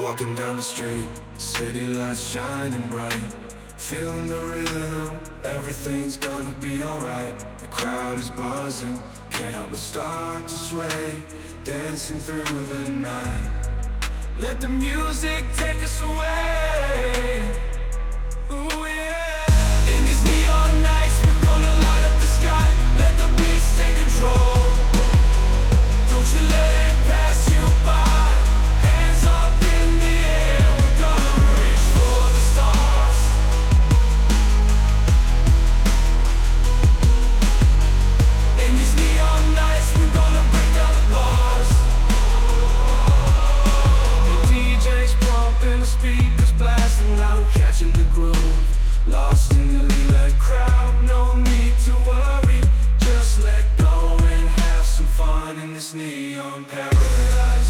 Walking down the street, city lights shining bright. Feeling the rhythm, everything's gonna be alright. The crowd is buzzing, can't help but start to sway, dancing through the night. Let the music take us away. Ooh yeah. In these neon nights, we're gonna light up the sky. Let the beats take control. Don't you let it pass you by. Hands up in the air, we're gonna reach for the stars. In these neon nights, we're gonna break down the bars. The DJ's pumping, the speakers blasting loud, catching the groove, lost in the lit crowd. No need to worry, just let go and have some fun in this neon paradise.